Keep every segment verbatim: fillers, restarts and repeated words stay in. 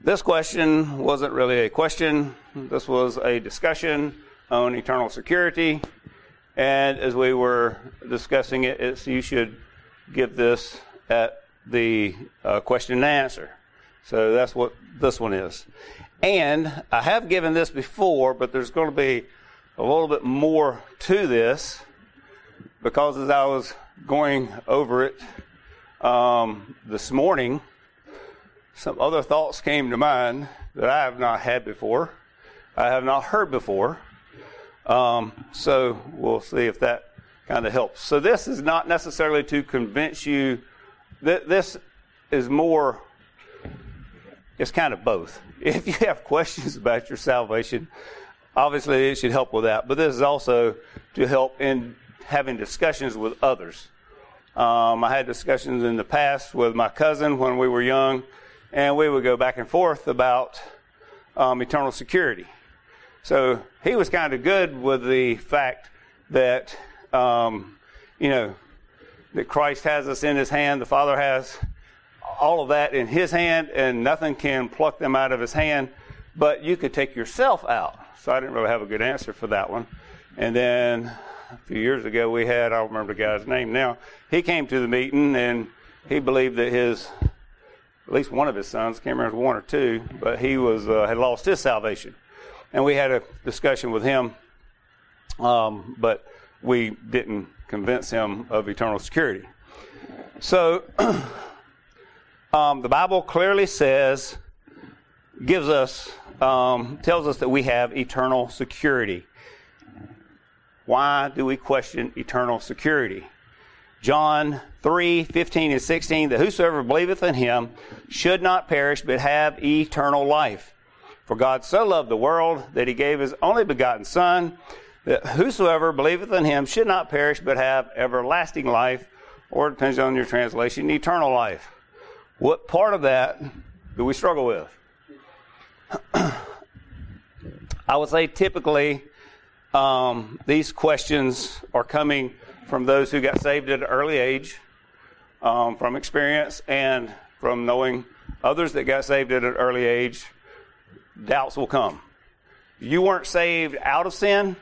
This question wasn't really a question. This was a discussion on eternal security. And as we were discussing it, it's, you should give this at the uh, question and answer. So that's what this one is. And I have given this before, but there's going to be a little bit more to this, because as I was going over it um, this morning, some other thoughts came to mind that I have not had before, I have not heard before. Um, so we'll see if that kind of helps. So this is not necessarily to convince you. Th- this is more, it's kind of both. If you have questions about your salvation, obviously it should help with that. But this is also to help in having discussions with others. Um, I had discussions in the past with my cousin when we were young, and we would go back and forth about um, eternal security. So he was kind of good with the fact that, um, you know, that Christ has us in his hand, the Father has all of that in his hand, and nothing can pluck them out of his hand, but you could take yourself out. So I didn't really have a good answer for that one. And then a few years ago we had, I don't remember the guy's name now, he came to the meeting and he believed that his, at least one of his sons, can't remember if it was one or two, but he was uh, had lost his salvation. And we had a discussion with him, um, but we didn't convince him of eternal security. So um, the Bible clearly says, gives us, um, tells us that we have eternal security. Why do we question eternal security? John three, fifteen and sixteen, that whosoever believeth in him should not perish, but have eternal life. For God so loved the world that he gave his only begotten Son, that whosoever believeth in him should not perish, but have everlasting life, or it depends on your translation, eternal life. What part of that do we struggle with? I would say typically um, these questions are coming from those who got saved at an early age, um, from experience and from knowing others that got saved at an early age. Doubts will come. You weren't saved out of sin.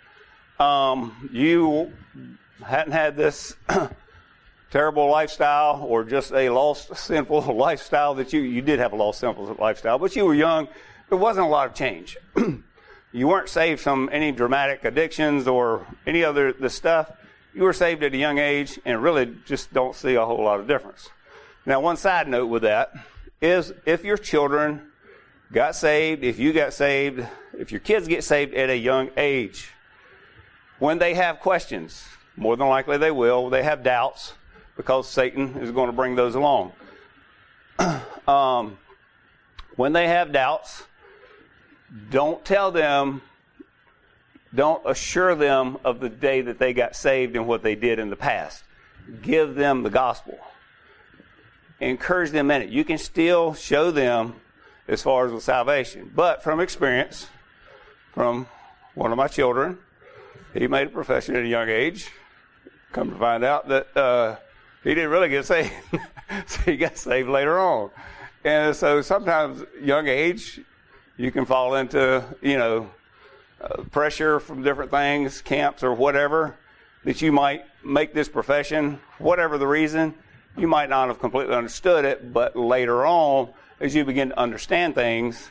Um, you hadn't had this terrible lifestyle or just a lost sinful lifestyle that you, you did have a lost sinful lifestyle, but you were young. There wasn't a lot of change. You weren't saved from any dramatic addictions or any other the stuff. You were saved at a young age and really just don't see a whole lot of difference. Now, one side note with that is if your children got saved, if you got saved, if your kids get saved at a young age, when they have questions, more than likely they will, they have doubts, because Satan is going to bring those along. um, when they have doubts, don't tell them, don't assure them of the day that they got saved and what they did in the past. Give them the gospel. Encourage them in it. You can still show them as far as with salvation. But from experience, from one of my children, he made a profession at a young age. Come to find out that uh, he didn't really get saved. So he got saved later on. And so sometimes young age, you can fall into, you know, uh, pressure from different things, camps or whatever, that you might make this profession, whatever the reason. You might not have completely understood it, but later on, as you begin to understand things,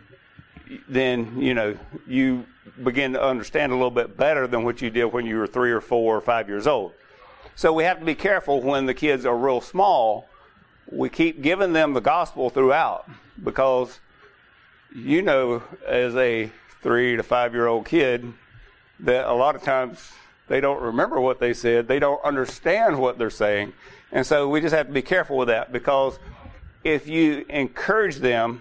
then, you know, you begin to understand a little bit better than what you did when you were three or four or five years old. So we have to be careful when the kids are real small. We keep giving them the gospel throughout, because you know, as a three to five-year-old kid, that a lot of times they don't remember what they said. They don't understand what they're saying. And so we just have to be careful with that, because if you encourage them,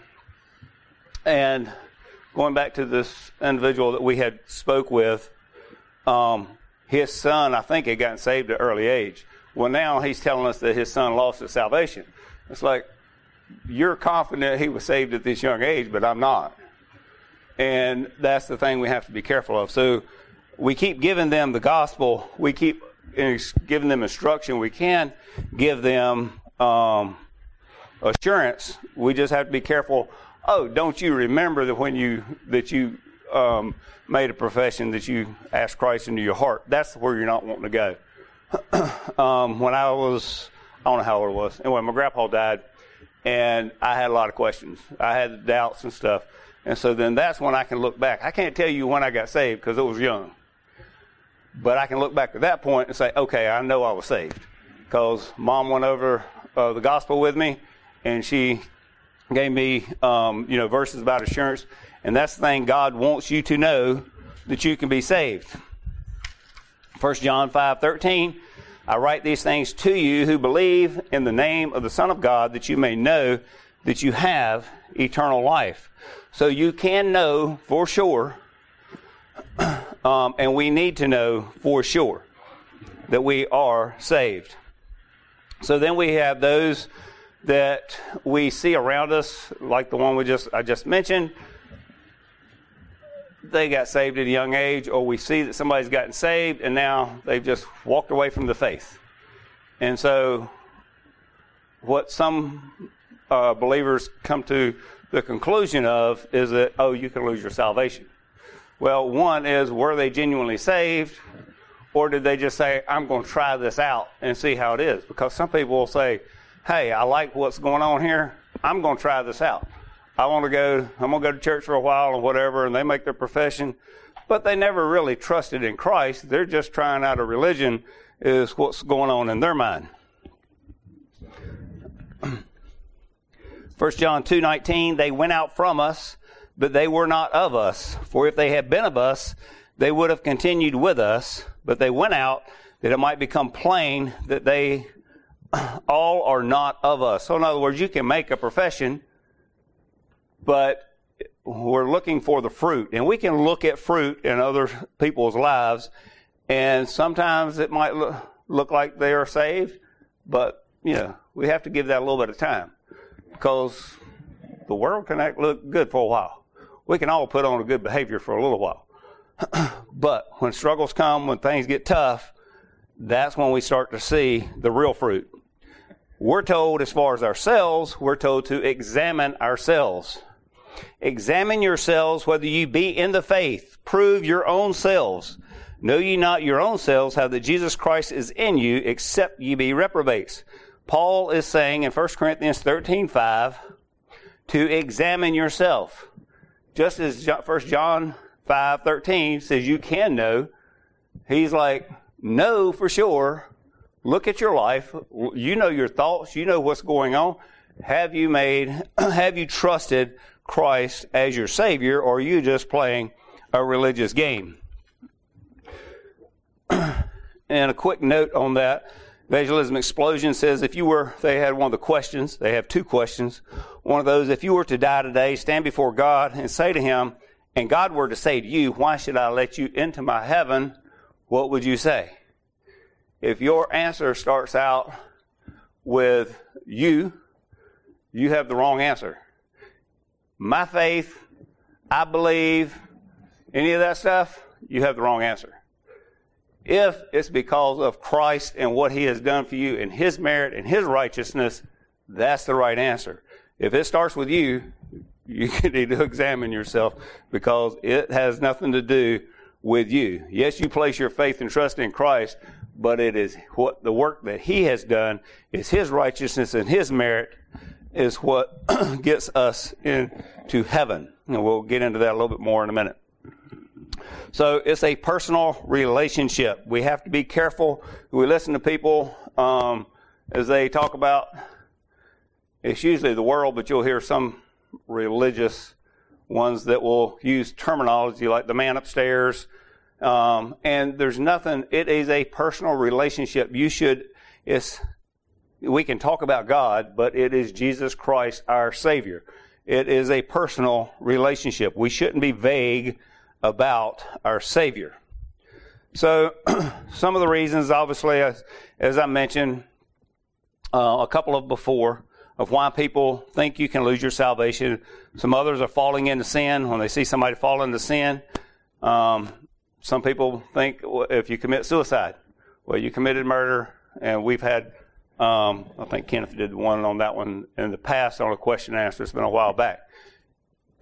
and going back to this individual that we had spoke with, um, his son, I think, had gotten saved at an early age. Well, now he's telling us that his son lost his salvation. It's like, you're confident he was saved at this young age, but I'm not. And that's the thing we have to be careful of. So we keep giving them the gospel. We keep giving them instruction. We can give them um, assurance. We just have to be careful oh, don't you remember that when you that you um, made a profession that you asked Christ into your heart? That's where you're not wanting to go. um, when I was, I don't know how old I was. Anyway, my grandpa died, and I had a lot of questions. I had doubts and stuff. And so then that's when I can look back. I can't tell you when I got saved because I was young. But I can look back at that point and say, okay, I know I was saved. Because Mom went over uh, the gospel with me, and she gave me, um, you know, verses about assurance. And that's the thing, God wants you to know that you can be saved. First John five thirteen, I write these things to you who believe in the name of the Son of God, that you may know that you have eternal life. So you can know for sure, um, and we need to know for sure that we are saved. So then we have those that we see around us, like the one we just I just mentioned. They got saved at a young age, or we see that somebody's gotten saved and now they've just walked away from the faith. And so what some uh, believers come to the conclusion of is that, oh, you can lose your salvation. Well, one is, were they genuinely saved, or did they just say, I'm going to try this out and see how it is? Because some people will say, hey, I like what's going on here. I'm going to try this out. I want to go, I'm going to go to church for a while or whatever, and they make their profession, but they never really trusted in Christ. They're just trying out a religion is what's going on in their mind. First John two nineteen, they went out from us, but they were not of us. For if they had been of us, they would have continued with us, but they went out that it might become plain that they all are not of us. So in other words, you can make a profession, but we're looking for the fruit. And we can look at fruit in other people's lives, and sometimes it might look, look like they are saved, but, you know, we have to give that a little bit of time, because the world can act look good for a while. We can all put on a good behavior for a little while. But when struggles come, when things get tough, that's when we start to see the real fruit. We're told, as far as ourselves, we're told to examine ourselves. Examine yourselves whether you be in the faith. Prove your own selves. Know ye not your own selves how that Jesus Christ is in you, except ye be reprobates. Paul is saying in First Corinthians thirteen five to examine yourself. Just as First John five thirteen says you can know, he's like, know for sure. Look at your life. You know your thoughts. You know what's going on. Have you made, have you trusted Christ as your Savior, or are you just playing a religious game? And a quick note on that, Evangelism Explosion says if you were, they had one of the questions, they have two questions. One of those, if you were to die today, stand before God and say to Him, and God were to say to you, why should I let you into my heaven? What would you say? If your answer starts out with you, you have the wrong answer. My faith, I believe, any of that stuff, you have the wrong answer. If it's because of Christ and what He has done for you and His merit and His righteousness, that's the right answer. If it starts with you, you need to examine yourself, because it has nothing to do with you. Yes, you place your faith and trust in Christ, but it is what the work that He has done, is His righteousness and His merit is what gets us into heaven. And we'll get into that a little bit more in a minute. So it's a personal relationship. We have to be careful. We listen to people um, as they talk about, it's usually the world, but you'll hear some religious ones that will use terminology like the man upstairs. Um, and there's nothing, it is a personal relationship. You should, it's, we can talk about God, but it is Jesus Christ, our Savior. It is a personal relationship. We shouldn't be vague about our Savior. So, some of the reasons, obviously, as, as I mentioned, uh, a couple of before, of why people think you can lose your salvation. Some others are falling into sin. When they see somebody fall into sin, um, some people think, well, if you commit suicide, well, you committed murder. And we've had, um, I think Kenneth did one on that one in the past on a question and answer. It's been a while back.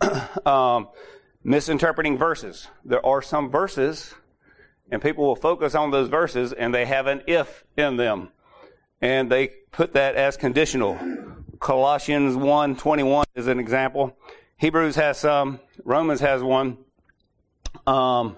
um, misinterpreting verses. There are some verses, and people will focus on those verses, and they have an if in them. And they put that as conditional. Colossians one twenty-one is an example. Hebrews has some. Romans has one. Um,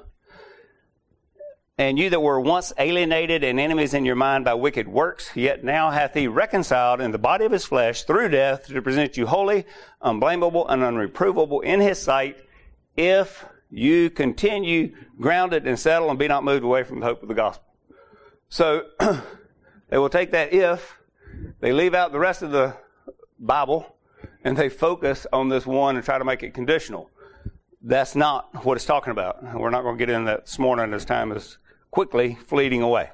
and you that were once alienated and enemies in your mind by wicked works, yet now hath he reconciled in the body of his flesh through death to present you holy, unblameable, and unreprovable in his sight, if you continue grounded and settled and be not moved away from the hope of the gospel. So they will take that if, they leave out the rest of the Bible, and they focus on this one and try to make it conditional. That's not what it's talking about. We're not going to get into that this morning as time is quickly fleeting away.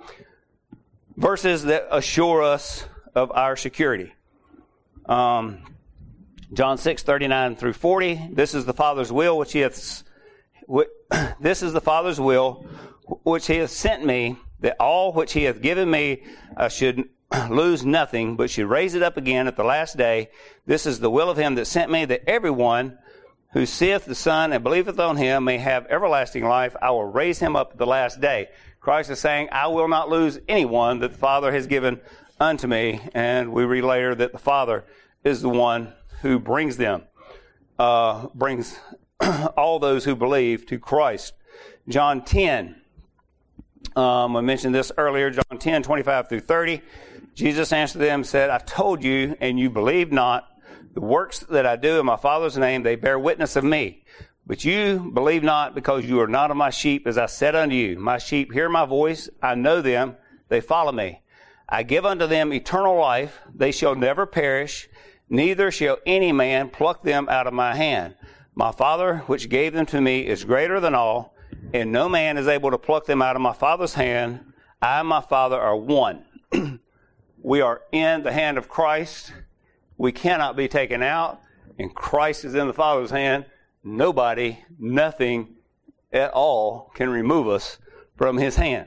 Verses that assure us of our security. Um, John six thirty-nine through forty. This is the Father's will which he hath. This is the Father's will which he hath sent me, that all which he hath given me I should lose nothing, but should raise it up again at the last day. This is the will of him that sent me, that everyone who seeth the Son and believeth on him may have everlasting life. I will raise him up at the last day. Christ is saying, I will not lose anyone that the Father has given unto me. And we read later that the Father is the one who brings them, uh, brings all those who believe to Christ. John ten. Um, I mentioned this earlier, John ten, twenty-five through thirty. Jesus answered them and said, I told you, and you believe not. The works that I do in my Father's name, they bear witness of me. But you believe not, because you are not of my sheep, as I said unto you. My sheep hear my voice. I know them. They follow me. I give unto them eternal life. They shall never perish, neither shall any man pluck them out of my hand. My Father, which gave them to me, is greater than all, and no man is able to pluck them out of my Father's hand. I and my Father are one. We are in the hand of Christ. We cannot be taken out, and Christ is in the Father's hand. Nobody, nothing at all can remove us from his hand.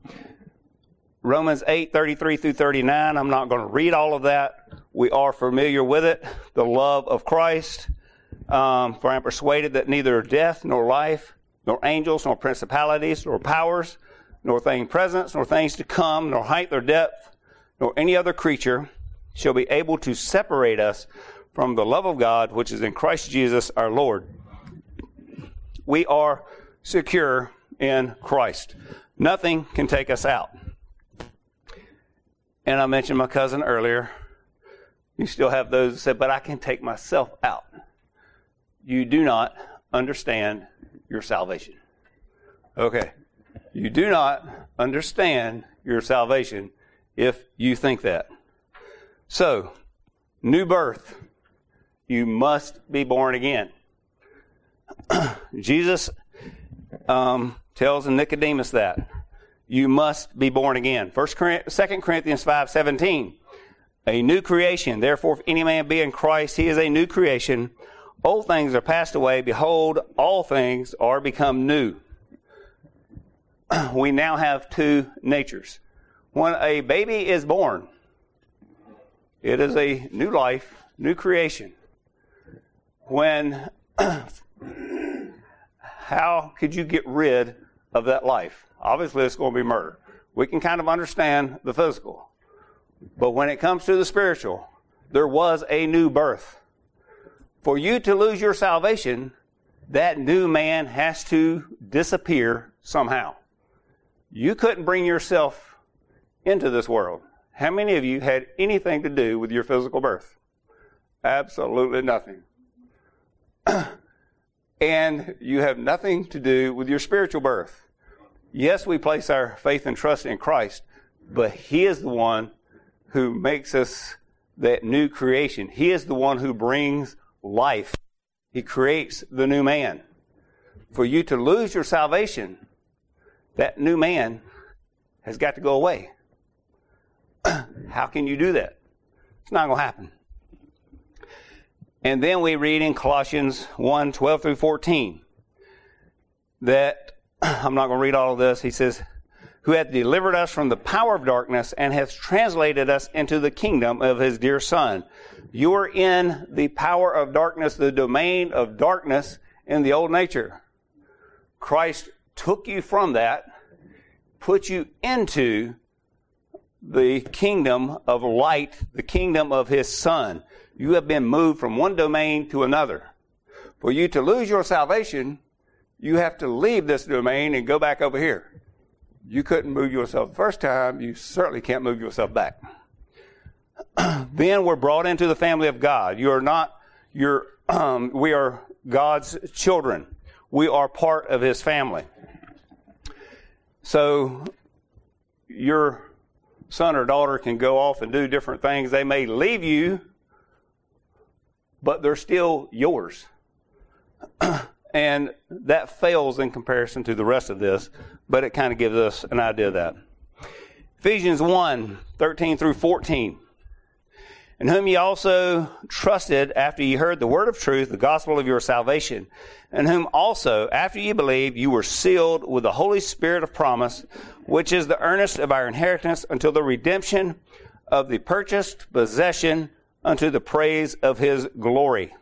Romans eight, thirty-three through thirty-nine, I'm not going to read all of that. We are familiar with it. The love of Christ. Um, for I am persuaded that neither death nor life, nor angels, nor principalities, nor powers, nor things present, nor things to come, nor height nor depth, nor any other creature shall be able to separate us from the love of God, which is in Christ Jesus our Lord. We are secure in Christ. Nothing can take us out. And I mentioned my cousin earlier. You still have those that say, but I can take myself out. You do not understand your salvation. Okay. You do not understand your salvation if you think that. So, new birth. You must be born again. Jesus um, tells Nicodemus that. You must be born again. First, Second Corinthians five seventeen. A new creation. Therefore, if any man be in Christ, he is a new creation. Old things are passed away. Behold, all things are become new. We now have two natures. When a baby is born, it is a new life, new creation. When, how could you get rid of that life? Obviously, it's going to be murder. We can kind of understand the physical. But when it comes to the spiritual, there was a new birth. For you to lose your salvation, that new man has to disappear somehow. You couldn't bring yourself into this world. How many of you had anything to do with your physical birth? Absolutely nothing. And you have nothing to do with your spiritual birth. Yes, we place our faith and trust in Christ, but He is the one who makes us that new creation. He is the one who brings life. He creates the new man. For you to lose your salvation, that new man has got to go away. How can you do that? It's not going to happen. And then we read in Colossians one, twelve through fourteen, that, I'm not going to read all of this, he says, who hath delivered us from the power of darkness and hath translated us into the kingdom of his dear Son, You are in the power of darkness, the domain of darkness in the old nature. Christ took you from that, put you into the kingdom of light, the kingdom of his Son. You have been moved from one domain to another. For you to lose your salvation, you have to leave this domain and go back over here. You couldn't move yourself the first time. You certainly can't move yourself back. Then we're brought into the family of God. You are not, you're, um, we are God's children. We are part of his family. So your son or daughter can go off and do different things. They may leave you, but they're still yours. And that fails in comparison to the rest of this, but it kind of gives us an idea of that. Ephesians one, thirteen through fourteen. In whom ye also trusted after ye heard the word of truth, the gospel of your salvation, in whom also, after ye believed, you were sealed with the Holy Spirit of promise, which is the earnest of our inheritance until the redemption of the purchased possession unto the praise of his glory.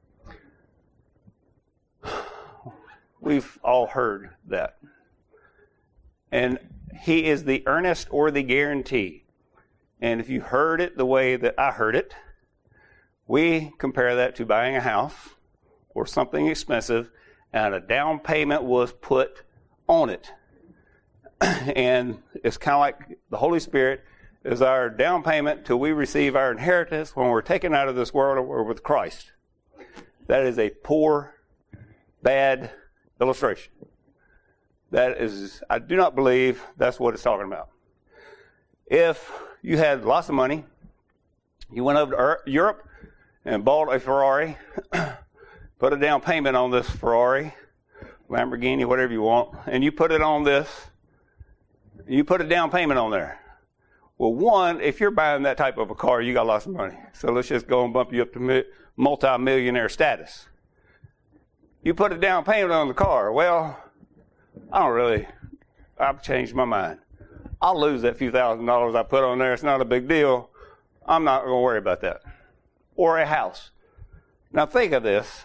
We've all heard that. And he is the earnest or the guarantee. And if you heard it the way that I heard it, we compare that to buying a house or something expensive, and a down payment was put on it. And it's kind of like the Holy Spirit is our down payment till we receive our inheritance when we're taken out of this world and we're with Christ. That is a poor, bad illustration. That is, I do not believe that's what it's talking about. If you had lots of money, you went over to Europe and bought a Ferrari, put a down payment on this Ferrari, Lamborghini, whatever you want, and you put it on this, you put a down payment on there. Well, one, if you're buying that type of a car, you got lots of money. So let's just go and bump you up to multi-millionaire status. You put a down payment on the car. Well, I don't really, I've changed my mind. I'll lose that few thousand dollars I put on there. It's not a big deal. I'm not going to worry about that. Or a house. Now think of this.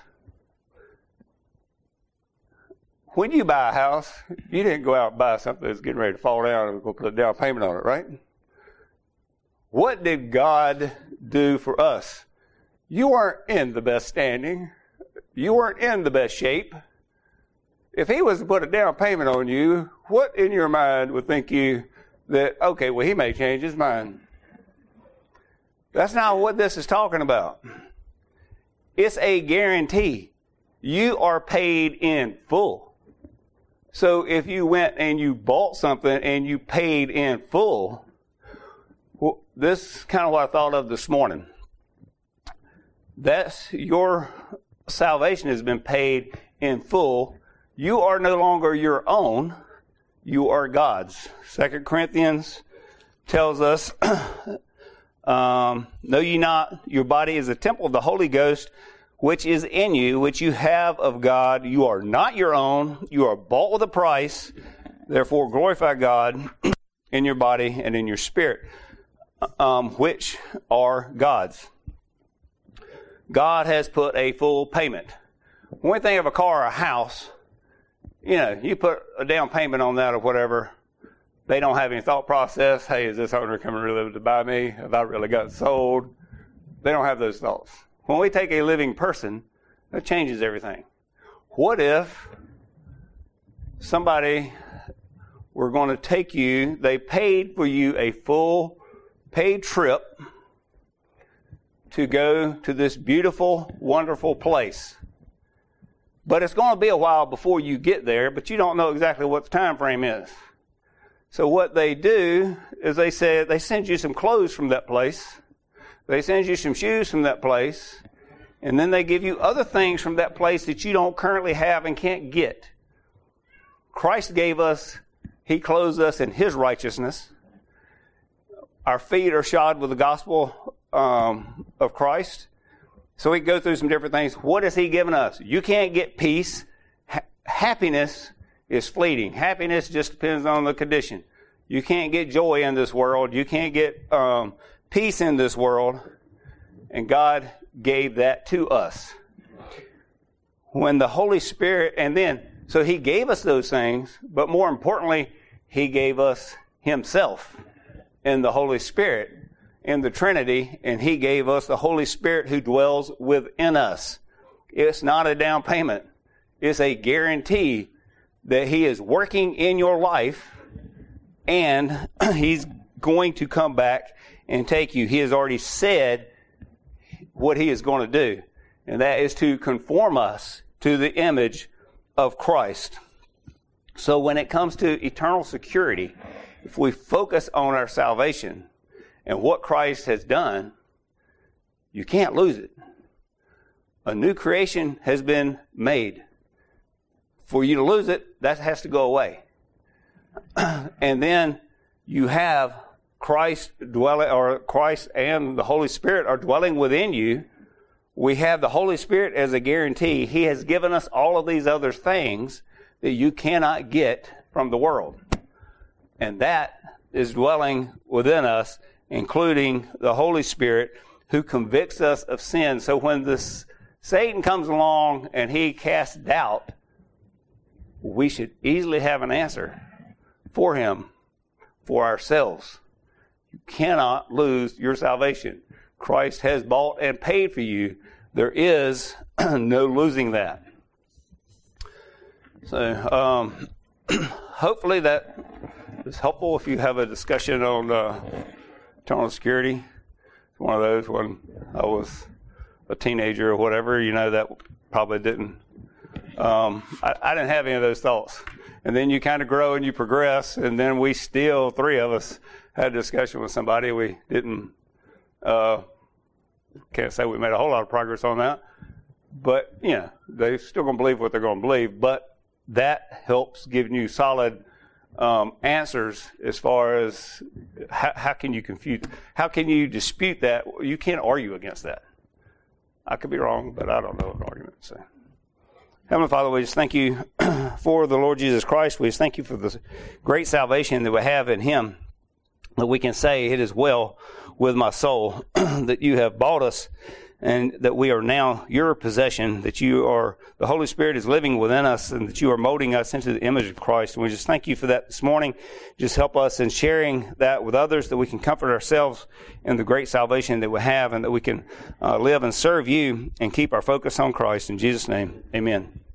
When you buy a house, you didn't go out and buy something that's getting ready to fall down and go put a down payment on it, right? What did God do for us? You weren't in the best standing. You weren't in the best shape. If he was to put a down payment on you, what in your mind would think you that, okay, well, he may change his mind? That's not what this is talking about. It's a guarantee. You are paid in full. So if you went and you bought something and you paid in full, well, this is kind of what I thought of this morning. That's your salvation has been paid in full. You are no longer your own. You are God's. Second Corinthians tells us, um, know ye not, your body is a temple of the Holy Ghost, which is in you, which you have of God. You are not your own. You are bought with a price. Therefore, glorify God in your body and in your spirit, um, which are God's. God has put a full payment. When we think of a car or a house, you know, you put a down payment on that or whatever. They don't have any thought process. Hey, is this owner coming really to buy me? Have I really got sold? They don't have those thoughts. When we take a living person, that changes everything. What if somebody were going to take you, they paid for you a full paid trip to go to this beautiful, wonderful place. But it's going to be a while before you get there, but you don't know exactly what the time frame is. So what they do is they say they send you some clothes from that place. They send you some shoes from that place. And then they give you other things from that place that you don't currently have and can't get. Christ gave us, he clothes us in his righteousness. Our feet are shod with the gospel um, of Christ. So we go through some different things. What has he given us? You can't get peace. Ha- happiness is fleeting. Happiness just depends on the condition. You can't get joy in this world. You can't get um, peace in this world. and God gave that to us. When the Holy Spirit, and then, so he gave us those things, but more importantly, he gave us himself in the Holy Spirit, in the Trinity, and he gave us the Holy Spirit who dwells within us. It's not a down payment. It's a guarantee that he is working in your life, and he's going to come back and take you. He has already said what he is going to do, and that is to conform us to the image of Christ. So when it comes to eternal security, if we focus on our salvation and what Christ has done, you can't lose it. A new creation has been made. For you to lose it, that has to go away. And then you have Christ dwelling, or Christ and the Holy Spirit are dwelling within you. We have the Holy Spirit as a guarantee. He has given us all of these other things that you cannot get from the world. And that is dwelling within us, including the Holy Spirit who convicts us of sin. So when this Satan comes along and he casts doubt, we should easily have an answer for him, for ourselves. You cannot lose your salvation. Christ has bought and paid for you. There is no losing that. So um, hopefully that is helpful if you have a discussion on uh, eternal security. It's one of those when I was a teenager or whatever, you know, that probably didn't Um, I, I didn't have any of those thoughts. And then you kind of grow and you progress, and then we still, three of us, had a discussion with somebody. We didn't, uh, can't say we made a whole lot of progress on that. But, you know, they're still going to believe what they're going to believe. But that helps give you solid um, answers as far as how, how can you confute, how can you dispute that? You can't argue against that. I could be wrong, but I don't know an argument. So. Heavenly Father, we just thank you for the Lord Jesus Christ. We just thank you for the great salvation that we have in him, that we can say it is well with my soul, that you have bought us and that we are now your possession, that you are, the Holy Spirit is living within us and that you are molding us into the image of Christ. And we just thank you for that this morning. Just help us in sharing that with others, that we can comfort ourselves in the great salvation that we have, and that we can uh, live and serve you and keep our focus on Christ. In Jesus' name, amen.